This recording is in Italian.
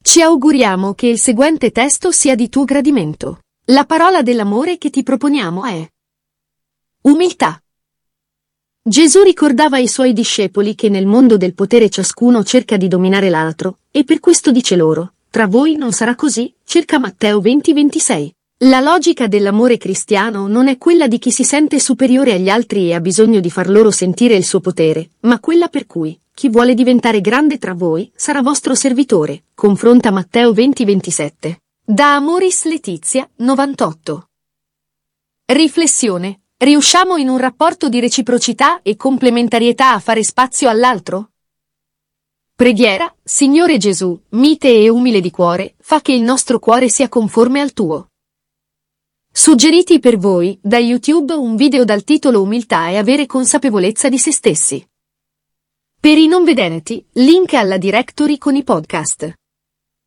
Ci auguriamo che il seguente testo sia di tuo gradimento. La parola dell'amore che ti proponiamo è umiltà. Gesù ricordava ai suoi discepoli che nel mondo del potere ciascuno cerca di dominare l'altro, e per questo dice loro: tra voi non sarà così, circa Matteo 20:26. La logica dell'amore cristiano non è quella di chi si sente superiore agli altri e ha bisogno di far loro sentire il suo potere, ma quella per cui chi vuole diventare grande tra voi sarà vostro servitore. Confronta Matteo 20:27. Da Amoris Letizia, 98. Riflessione. Riusciamo in un rapporto di reciprocità e complementarietà a fare spazio all'altro? Preghiera. Signore Gesù, mite e umile di cuore, fa che il nostro cuore sia conforme al tuo. Suggeriti per voi, da YouTube, un video dal titolo Umiltà e avere consapevolezza di se stessi. Per i non vedenti, link alla directory con i podcast.